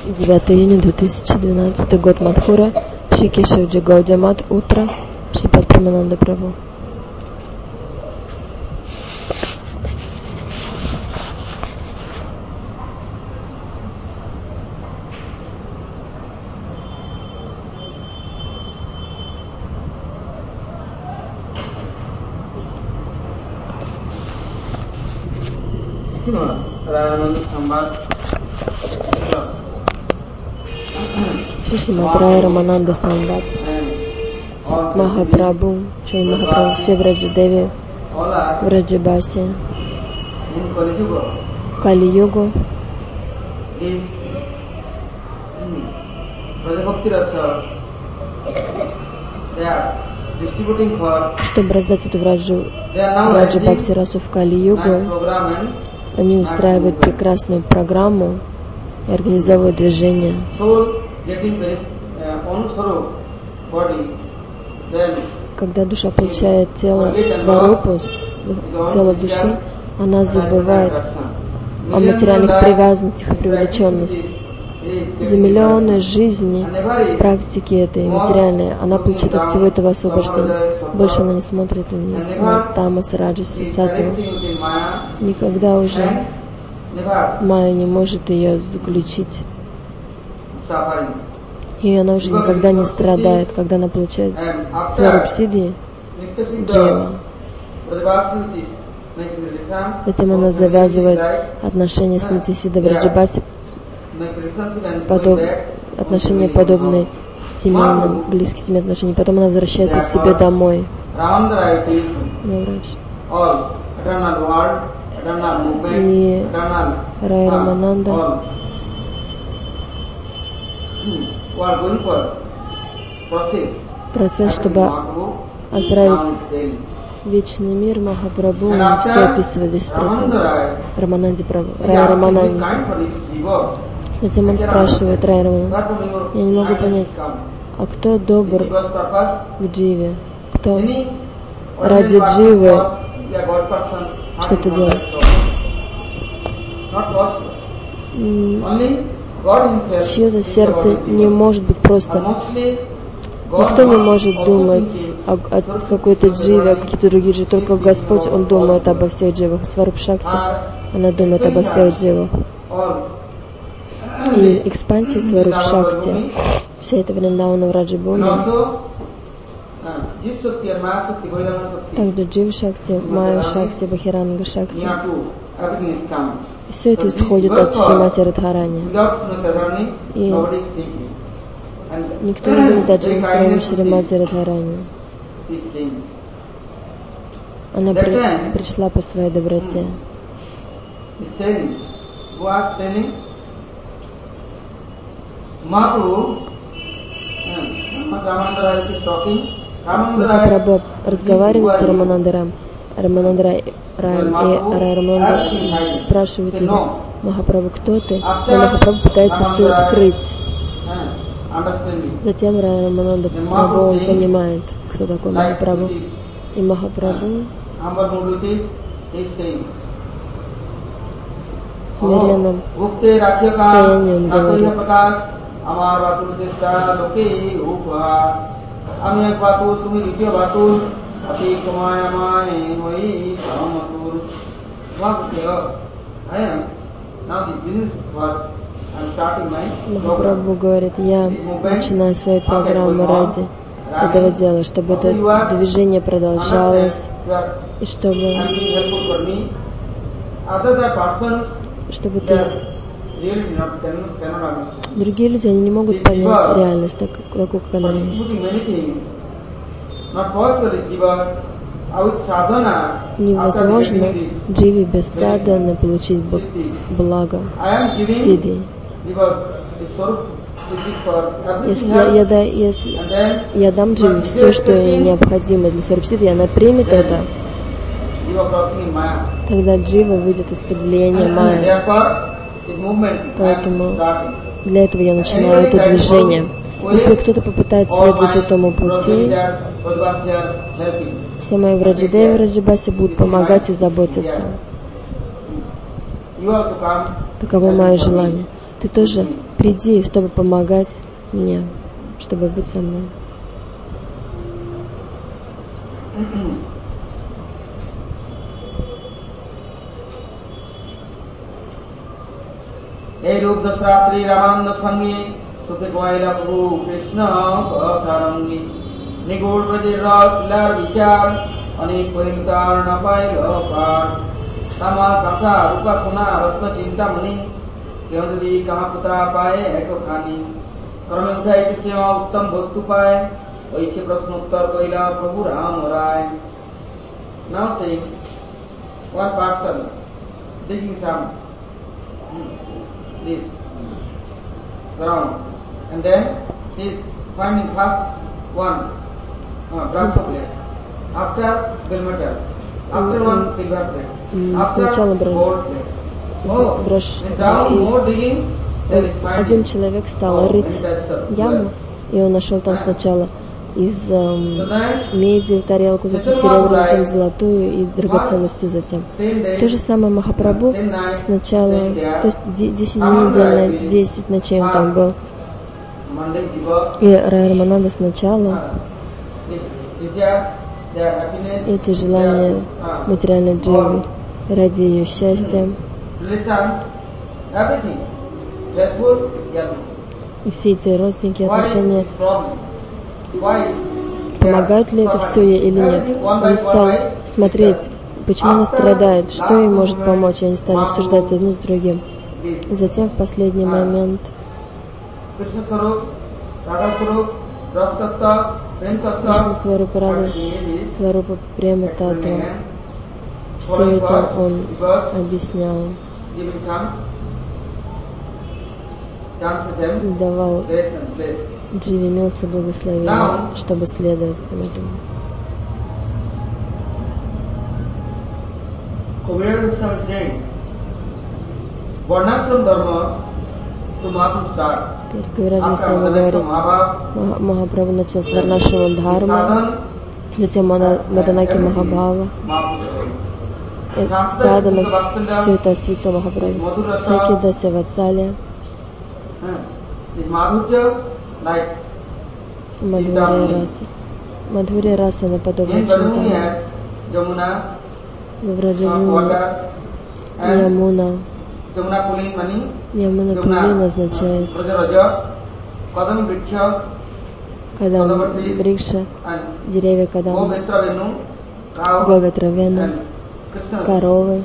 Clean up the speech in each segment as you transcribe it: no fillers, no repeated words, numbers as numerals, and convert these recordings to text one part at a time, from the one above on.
9 июня 2012 год, Мадхура, Шри Кешавджи Гаудия Мат, утро, Шрипад Прамананда Прабху. Шримад Рай Рамананда Самбат, Махапрабху, Шри Махапрабху, все в Раджадеве, в Раджабасе, в Кали-югу, чтобы раздать эту Раджа Бхакти Расу в Кали-югу. Они устраивают прекрасную программу и организовывают движение. Когда душа получает тело сварупу, тело души, она забывает о материальных привязанностях и привлеченности. За миллионы жизней практики этой материальной она получит от всего этого освобождения. Больше она не смотрит вниз на тамас, раджас и саттву. Никогда уже майя не может ее заключить. И она уже никогда не страдает, когда она получает сварупсидхи, джива. Затем она завязывает отношения с Нитисидой в Раджабасе, отношения подобные семейным, близким семейным отношениям. Потом она возвращается к себе домой. И Рай Рамананда процесс, чтобы отправить в вечный мир, Махапрабху все описывает весь процесс. Рай Рамананде. Затем он спрашивает Рай Рамананда: я не могу понять, а кто добр к дживе? Кто ради дживы что-то делает? Чье-то сердце не может быть просто. Никто не может думать о какой-то дживе, о каких-то других дживах. Только Господь, Он думает обо всех дживах. Сварупшакти, она думает обо всех дживах. И экспансия Сварупшакти, вся эта Вриндавана в Раджабуне, также Джив Шакти, Майя Шакти, Бахиранга Шакти. И все это исходит от Шримати Радхарани. И никто не думает о Дживе, кроме Шримати Радхарани. Она пришла по своей доброте. Махапрабху разговаривает с Раманандараем. Раманандараем и Рай Рамананда спрашивают его: Махапрабху, кто ты? Но Махапрабху пытается все скрыть. Затем Рай Рамананда Прабху, он понимает, кто такой Махапрабху. И Махапрабху в смиренном состоянии он говорит: আমার বাতুল চেষ্টা লোকে উপহাস আমি এক বাতুল তুমি দ্বিতীয় বাতুল অতি তোমায় আমায় হই সমতুল Махапрабху говорит: я начинаю свои программы ради этого дела, чтобы это движение продолжалось, и чтобы ты... Другие люди, они не могут понять реальность такую, как она есть. Невозможно дживе без садханы получить благо, сидхи. Если я дам дживе все, что необходимо для сварупсидхи, она примет это, тогда джива выйдет из-под влияния майя. Поэтому для этого я начинаю это движение. Если кто-то попытается следовать этому пути, все мои в Раджадеве, в Раджабасе будут помогать и заботиться. Таково мое желание. ты тоже приди, чтобы помогать мне, чтобы быть со мной. Hey Rup Dasratri Ramanda Sangi Sutikwaila Prabhu Krishna Katharangi Nigul Prajiras Lar Vichar Anik Pahimkar Napai Lokar Tama Kasa Rupa Suna Ratna Chinta Mani Kyondadi Kamaputra Paye Eko Khani Karame Uthai Ki Seva Uttam Vastu Paye Vaishe Prasnottar Koila Prabhu Ram Rai. Now saying one person digging some this ground, and then he is finding first one brass plate, after bill metal, after one silver plate, after gold plate. Один человек стал рыть яму, и он нашел там сначала из меди тарелку, затем серебряную, затем золотую и драгоценности затем. То же самое Махапрабху сначала, то есть 10 дней, 10 ночей он там был. И Рай Рамананда сначала эти желания материальной дживы ради ее счастья и все эти родственники отношения, помогает ли это все ей или нет. Он стал смотреть, почему она страдает, что ей может помочь, и они стали обсуждать одно с другим. И затем в последний момент Кришна Сварупа Рада, Сварупа Према Татва, все это он объяснял, давал Дживе милости благословения, чтобы следовать всему этому. Теперь Кавираджа Госвами говорит, Махапрабху начал с Варнашрама Дхарма, затем Маданаки Махабхава, Садана, все это осветил Махапрабху, Саки Дася Ватсалия, Мадхурия раса. Мадхурия раса наподобие Чинтана. Вавраджавуна, Ямуна. Ямуна Пулин означает Кадам Брикша, деревья Кадам, Говетравена, коровы,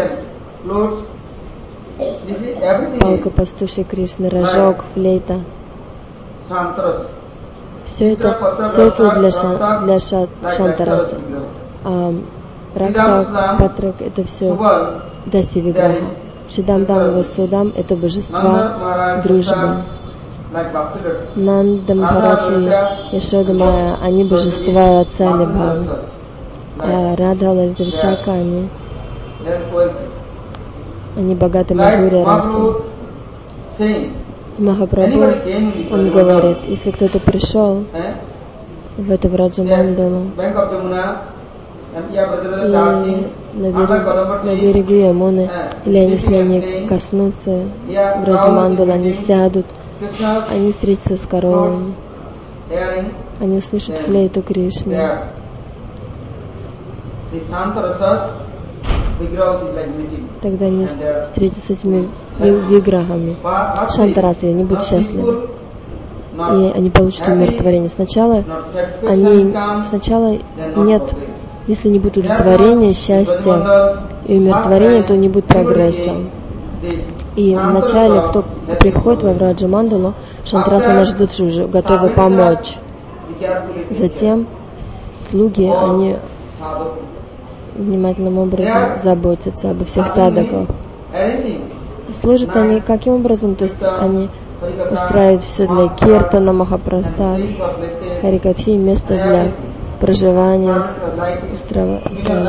палка пастушья Кришны, рожок, флейта. Все это для Шантараса. Ракта, Патрак — это все Даси Виграха. Шидамдам Васудам — это божества дружбы. Нанда Махараджи, Яшода Майя — они божества отца Либхавы. А Радха, Лалита, Вишака — они богаты Мадхурия расы. Махапрабху, он говорит, если кто-то пришел в эту Враджамандалу и на берегу Ямуны, или если они коснутся Враджамандалы, они сядут, они встретятся с коровами, они услышат флейту Кришны. Тогда они встретятся с этими виграхами. Шантарасы, они будут счастливы. И они получат умиротворение. Сначала нет, если не будет удовлетворения, счастья и умиротворения, то не будет прогресса. И вначале, кто приходит во Враджамандалу, Шантарасы нас ждут уже, готовы помочь. Затем слуги, они внимательным образом заботятся обо всех садаках. Служат они каким образом? То есть они устраивают все для киртана, махапрасад, харикатхи, место для проживания, устраивают.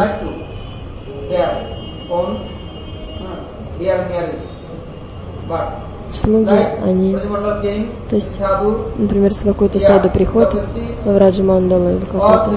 Слуги, они, то есть, например, если какой-то саду приходит во Враджамандалу или какой-то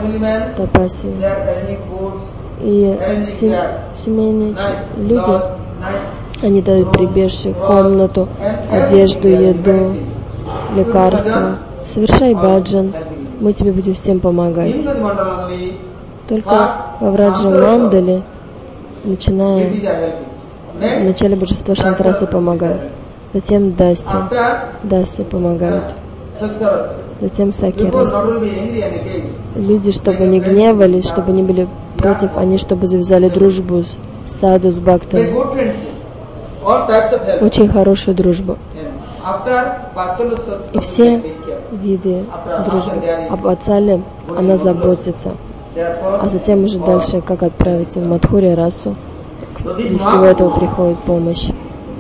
тапасию, и семейные люди, Они дают прибежище, комнату, одежду, еду, лекарства. Совершай баджан, мы тебе будем всем помогать. Только во Враджа Мандале, начиная в начале божества Шантарасы помогают, затем Даси помогают, затем Сакираса. Люди, чтобы не гневались, чтобы не были против, они чтобы завязали дружбу с саду, с бхактами. Очень хорошую дружбу. И все виды дружбы. Об Ватсале она заботится. А затем уже дальше, как отправиться в Мадхури расу, для всего этого приходит помощь.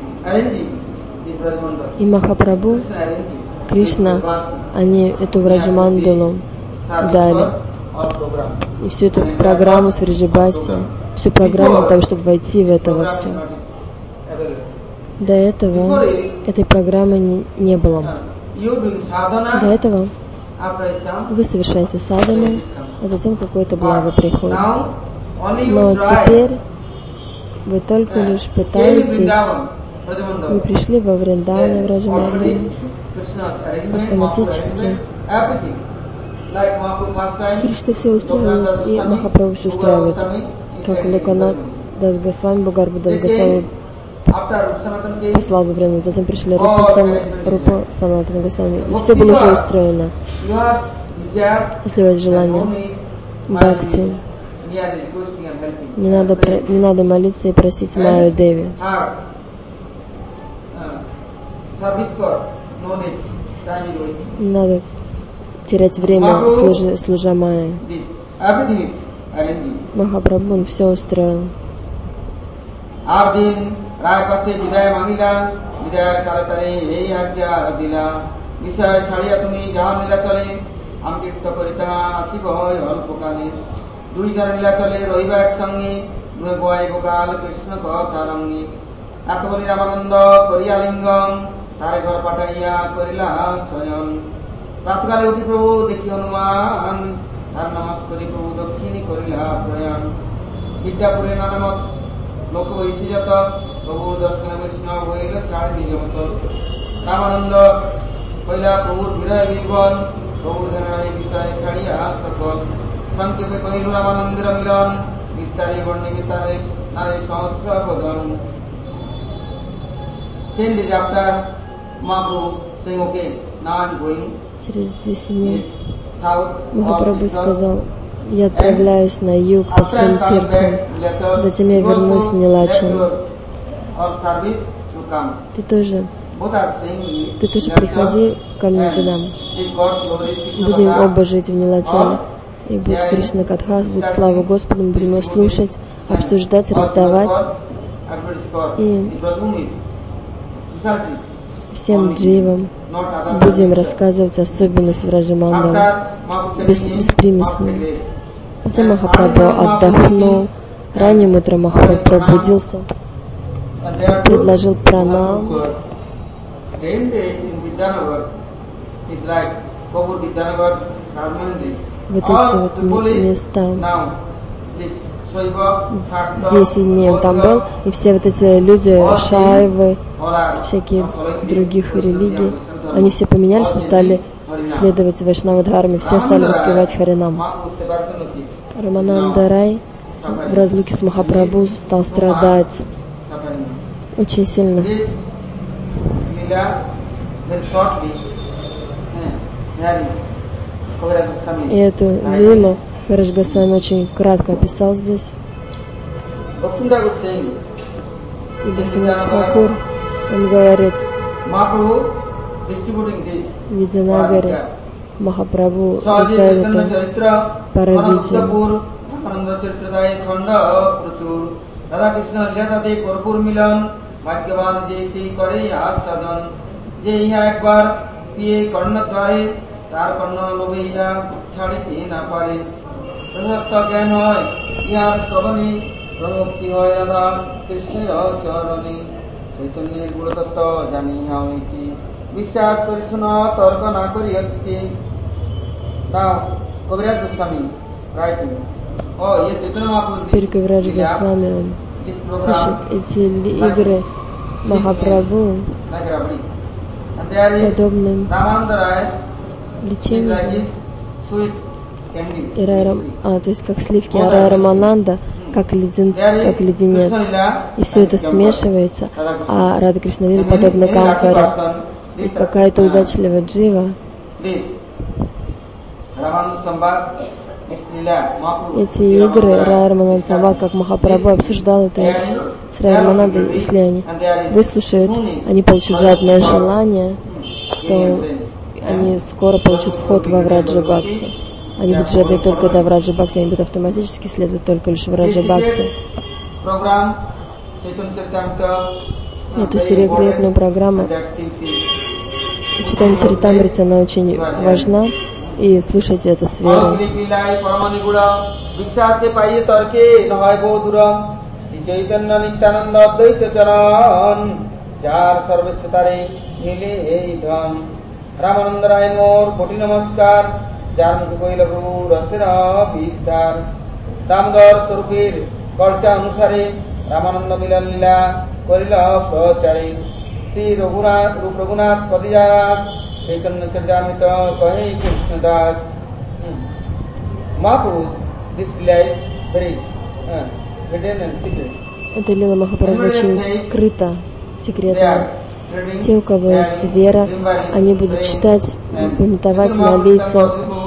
И Махапрабху, Кришна, они эту Враджамандалу дали. И всю эту программу с Вриджабаси, всю программу для того, чтобы войти в это во все. До этого этой программы не было. До этого вы совершаете садхану, а затем какое-то благо приходит. Но теперь вы только лишь пытаетесь, вы пришли во Вриндаван, в Враджамандалу, автоматически. Кришна все устраивает, и Махапрабху все устраивает. Как Локанат Дас Госвами, Бхагарбу Дас Госвами послал во время, затем пришли Рупа Санатана Госвами, и все было уже устроено. Если у вас желание бхакти, не надо молиться и просить Майю Деви. Не надо терять время, служа Майе. Махапрабху, он все устроил. তারে ঘর পাঠাইয়া করিলা স্বয়ং রাতকালে উঠি প্রভু দেখি হনুমান তার নমস্কার করি প্রভু দক্ষিণী করিলা প্রয়াণ বিদ্যাপুরে নানামত লোক বৈশি যত প্রভুর দর্শনে বৈষ্ণব হইল ছাড় নিজ মত রামানন্দ কইলা প্রভুর বিরয় বিবল প্রভুর ধ্যানের বিষয় ছাড়িয়া সকল সংক্ষেপে কহিল রামানন্দের মিলন বিস্তারে বর্ণিবি তারে নারে সহস্র বদন 10 days after Mahaprabhu saying, okay, now I'm going. Через 10 дней Махапрабху сказал, я отправляюсь на юг по всем тиртхам, затем я вернусь в Нилачал. Ты тоже приходи ко мне туда. Будем оба жить в Нилачале. И будет Кришна Катха, будет слава Господу, мы будем его слушать, обсуждать, раздавать. И всем дживам будем рассказывать особенность Враджамандала, беспримесно. Затем Махапрабху отдохнул. Ранним утром Махапрабху пробудился, предложил пранам. Вот эти вот места. 10 дней он там был, и все вот эти люди, шайвы, всякие других религий, они все поменялись и стали следовать Вайшнава-дхарме, все стали воспевать Харинам. Рамананда Рай в разлуке с Махапрабху стал страдать очень сильно. И эту лилу Кавирадж Госвами очень кратко описал здесь. И Бхактивинода Тхакур, он говорит, в Видянагаре Махапрабху раздает это паравити. তার কর্ণ লোভেইয়া ছাড়িতে না পারে প্রশস্ত জ্ঞান হয় ইহার শ্রবণে প্রমুক্তি হয় রাধা কৃষ্ণের চরণে চৈতন্যের গুণতত্ত্ব জানিয়া হইতে বিশ্বাস করি শোনা তর্ক না করি অতিথি Now Kaviraj Goswami writing, oh, ये चैतन्य महाप्रभु Теперь Кавирадж Госвами, он пишет эти игры Махапрабху подобным лечением, то есть как сливки Рая Рамананда, как леденец. И все это смешивается, а Рада Кришна Лила подобно камфоре. И какая-то удачливая джива. Эти игры Рая Рамананда Самбад, как Махапрабху обсуждал это с Рая Раманандой, если они выслушают, они получат жадное желание, то они скоро получат вход во Враджа Бхакти. Они будут жадны только до Враджа Бхакти, они будут автоматически следовать только лишь Враджа Бхакти. Эту секретную программу Чайтанья Чаритамрити, она очень важна, и слушайте это с верой. রামানন্দ মিলন লীলা করিল প্রচারে শ্রী রঘুনাথ পদিজাস চৈতন্য চরিতামৃত কহে Krishnadas Mahaprabhu, this lila is very hidden and secret. Эта лила Махапрабху очень скрыта, секретная. Те, у кого есть вера, они будут читать, пометовать, молиться,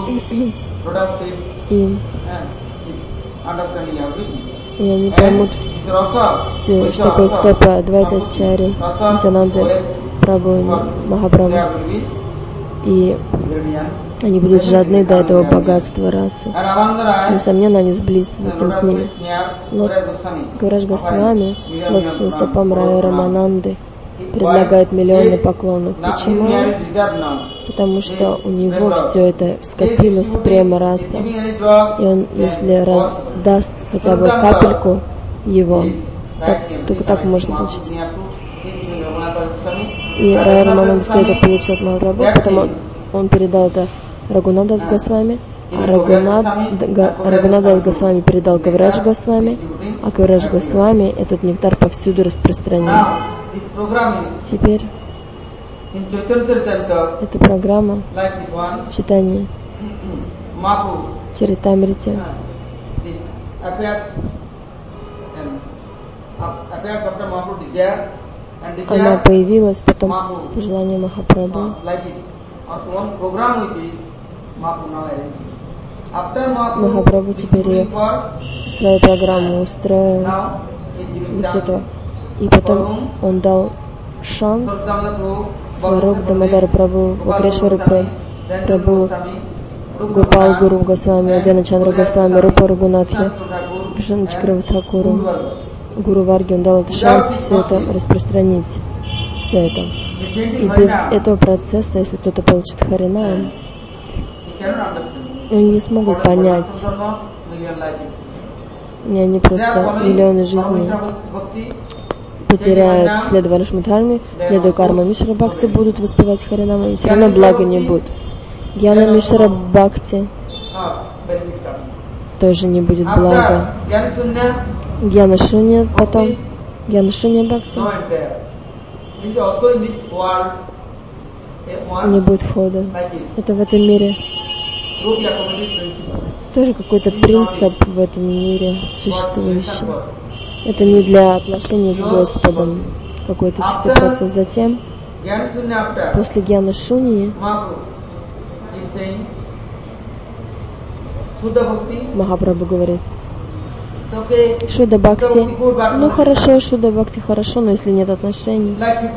и они поймут все, что такое стопа Адвайта-чари, Нитьянанды Прабху, Махапрабху. И они будут жадны до этого богатства расы. Несомненно, они сблизятся затем с ними. Гаврадж Госвами, лотосным стопам Рая Рамананды, предлагает миллионы поклонов. Почему? Потому что у него все это скопилось према раса. И он, если раздаст хотя бы капельку его, только так можно получить. И Рая Рамананда все это получил от Махапрабху, потом он передал это Рагунадас Госвами, а Рагунадас Госвами передал Гаврадж Госвами, а Гаврадж Госвами этот нектар повсюду распространил. Теперь эта программа читания Чаритамрити, она появилась потом по желанию Махапрабху. Махапрабху теперь свою программу устроил. И потом он дал шанс Сваруб Дамодар Прабху, Вакрешвара Прабху, Гопал Гуру Госвами, Адьяна Чандра Госвами, Рупа Рагунатхи, Вишну Чакравартхакуру, Гуру Варги, он дал этот шанс все это распространить. Все это. И без этого процесса, если кто-то получит Харинам, они не смогут понять. Они просто миллионы жизней потеряют, следуя Ванашмадхарме, следуя карма Мишра Бхакти, будут воспевать Харинам, и все равно блага не будет. Гьяна Мишра Бхакти тоже не будет блага. Гьяна Шунья потом, Гьяна Шунья Бхакти не будет входа. Это в этом мире тоже какой-то принцип в этом мире существующий. Это не для отношений с Господом, какой-то чистый процесс. Затем, после Гьяна Шуньи, Махапрабху говорит: Шуда Бхакти, ну хорошо, Шуда Бхакти хорошо, но если нет отношений,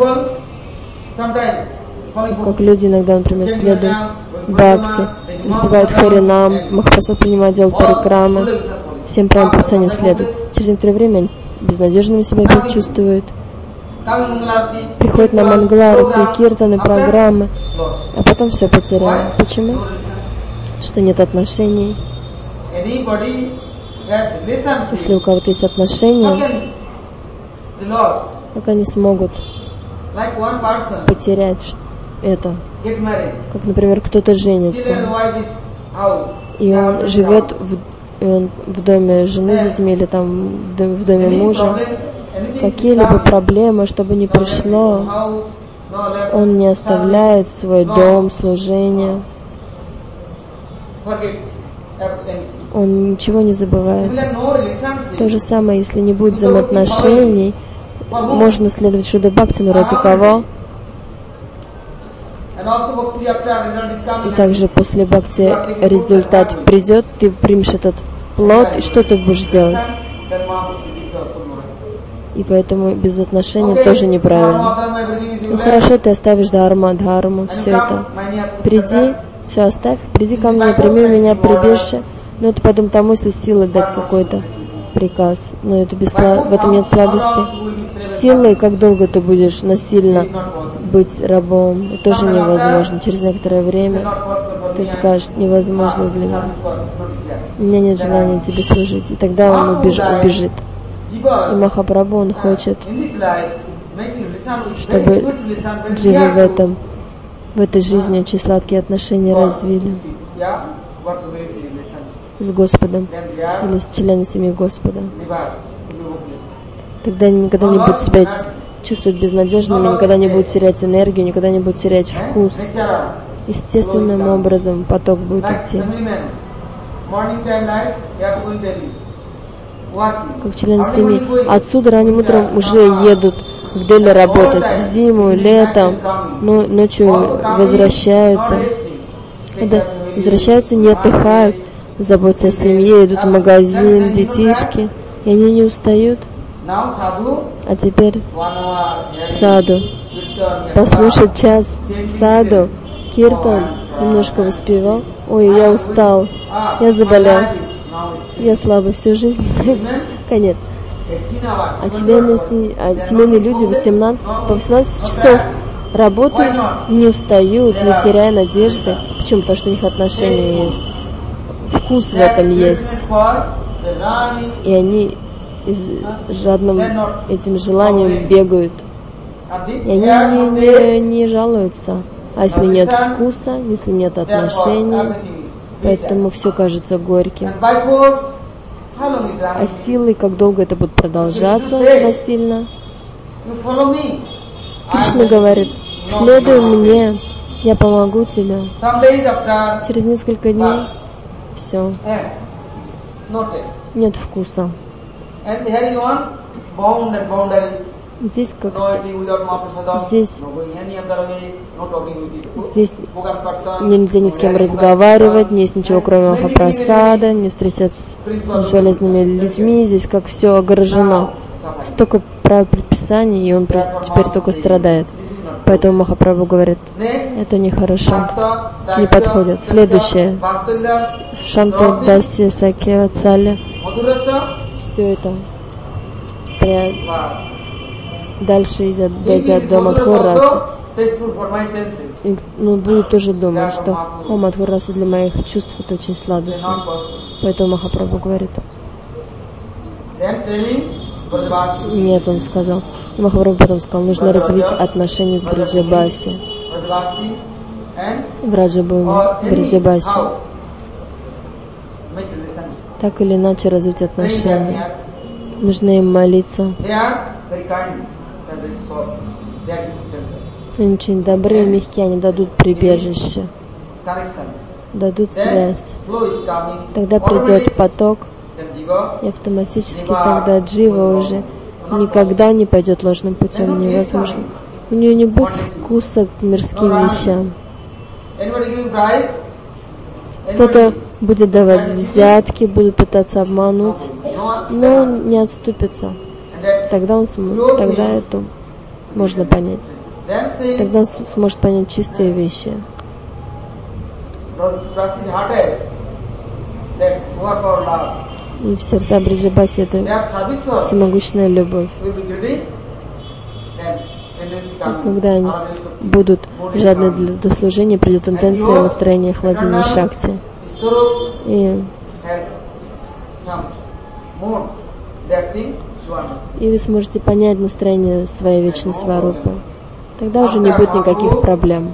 как люди иногда, например, следуют Бхакти, воспевают Харинам, Махапрасад принимают, делают парикрамы, всем правильным предписаниям следуют. Через некоторое время они безнадежными себя опять чувствуют. Приходят на Мангаларати, киртаны, программы, а потом все потеряли. Почему? Что нет отношений. Если у кого-то есть отношения, как они смогут потерять это? Как, например, кто-то женится, и он живет в доме жены с детьми или там в доме мужа, какие-либо проблемы, чтобы не пришло, он не оставляет свой дом, служение. Он ничего не забывает. То же самое, если не будет взаимоотношений, можно следовать Шудда Бхакти, но ради кого? И также после бхакти результат придет, ты примешь этот плод, и что ты будешь делать? И поэтому без отношений тоже неправильно. Ну хорошо, ты оставишь дхарму, все это. Приди, все оставь, приди ко мне, прими у меня прибежище. Но это потом тому, если силой дать какой-то приказ. Но это в этом нет сладости. Силой, как долго ты будешь насильно быть рабом, это тоже невозможно. Через некоторое время ты скажешь, невозможно для меня. У меня нет желания тебе служить. И тогда он убежит. И Махапрабху, он хочет, чтобы дживы в этой жизни очень сладкие отношения развили с Господом или с членом семьи Господа. Тогда они никогда не будут себя чувствовать безнадежными, никогда не будут терять энергию, никогда не будут терять вкус. Естественным образом поток будет идти. Как члены семьи. Отсюда ранним утром уже едут в Дели работать, в зиму, летом, но ночью возвращаются. Когда возвращаются, не отдыхают, заботятся о семье, идут в магазин, детишки, и они не устают. А теперь саду. Послушать час саду, киртан, немножко воспевал. Ой, я устал, я заболел, я слабый всю жизнь. Конец. А семейные люди по 18 часов работают, не устают, не теряя надежды. Почему? Потому что у них отношения есть. Вкус в этом есть. И они жадным этим желанием бегают. И они не жалуются. А если нет вкуса, если нет отношений, поэтому все кажется горьким. А силой, как долго это будет продолжаться насильно? Кришна говорит, следуй мне, я помогу тебе. Через несколько дней все. Нет вкуса. Здесь нельзя ни с кем разговаривать, не есть ничего кроме Махапрасада, не встречаться с болезненными людьми, здесь как все огорожено. Столько правил предписаний, и он теперь только страдает. Поэтому Махапрабху говорит, это нехорошо, не подходит. Следующее. Шанта, Дасья, Сакья, Ватсалья. Все это дальше дойдет до Мадхурасы. Ну, будет тоже думать, что Мадхураса для моих чувств это очень сладостно. Поэтому Махапрабху говорит. Нет, он сказал. И Махапрабху потом сказал, нужно развить отношения с Бриджабаси. Браджабхуми, Бриджабаси. Так или иначе развить отношения. Нужно им молиться. Они очень добрые, мягкие, они дадут прибежище, дадут связь. Тогда придет поток, и автоматически тогда джива уже никогда не пойдет ложным путем, невозможно. У нее не будет вкуса к мирским вещам. Кто-то будет давать взятки, будет пытаться обмануть, но он не отступится. Тогда это можно понять. Тогда он сможет понять чистые вещи. И в сердца Бриджабаси это всемогущая любовь. И когда они будут жадны для служения, придет тенденция настроения охладения шакти. И вы сможете понять настроение своей вечной сварупы. Тогда уже не будет никаких проблем.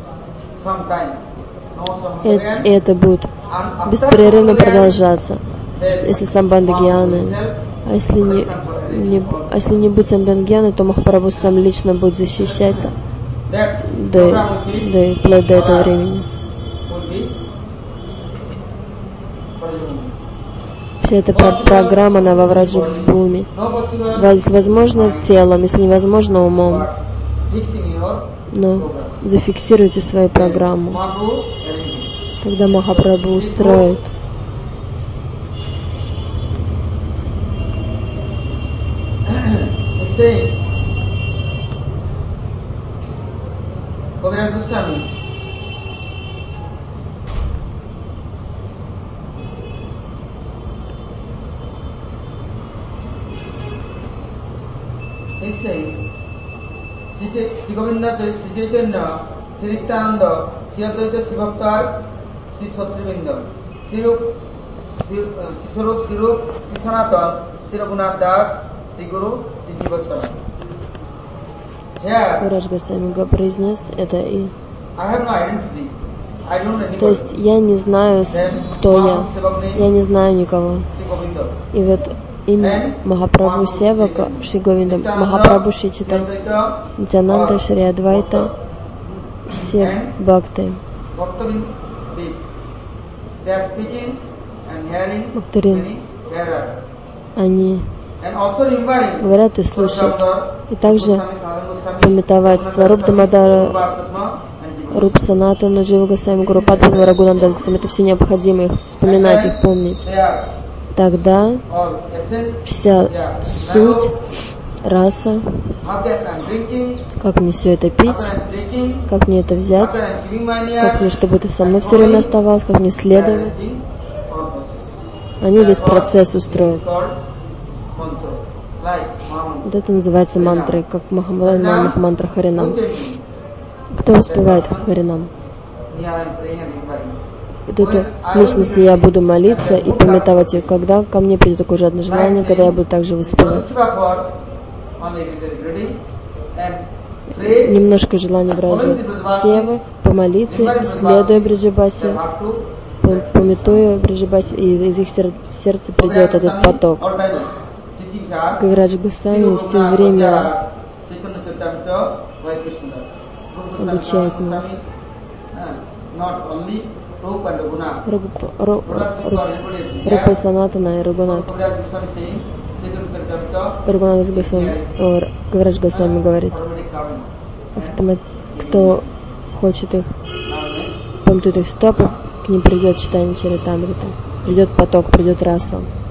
И это будет беспрерывно продолжаться. если самбандагьяны. А если не будет самбандагьяны, то Махапрабху сам лично будет защищать вплоть до этого времени. Вся эта программа на Вавраджа-бхуми. Возможно телом, если невозможно умом. Но зафиксируйте свою программу. Тогда Махапрабху устроит. Sri Govinda, Sri Chaitanya, Sri Nityananda, Sri Advaita, Sri Bhaktar, Sri Satrivinda, Sri Swarup, Sri Sanatan, Sri Raghunath Das, Sri Guru, Sri Jivachara. Кураж Госвами произнес это и... I have no identity. I don't know anybody. То есть я не знаю, кто я не знаю никого. И вот имя Махапрабху Севака, Шри Говинда, Махапрабху Шри Чайтанья, Нитьянанда, Шри Адвайта, все бхакты. Бхактарин, они говорят и слушают. И также памятовать Сваруб Дамодара, Руп Санатану, Джива Госвами, Гуру Падма, Рагунанда Госвами. Это все необходимо их вспоминать, их помнить. Тогда вся суть, раса, как мне все это пить, как мне это взять, как мне, чтобы это со мной все время оставалось, как мне следовать, они весь процесс устроят. Вот это называется мантрой, как мантра Харинам. Кто воспевает Харинам? Вот это личность, я буду молиться и памятовать ее, когда ко мне придет такое жадное желание, когда я буду также воспевать. Немножко желания Браджа Севы, помолиться, следуя Бриджабасе, пометуя Бриджабасе, и из их сердца придет этот поток. Кавираджа Госвами все время обучает нас. Рупа Санатана и Рагунат. Рагунат Госвами, Кавираджа Госвами говорит, кто хочет их, помнит их стопы, к ним придет читание Чаритамрита, придет поток, придет раса.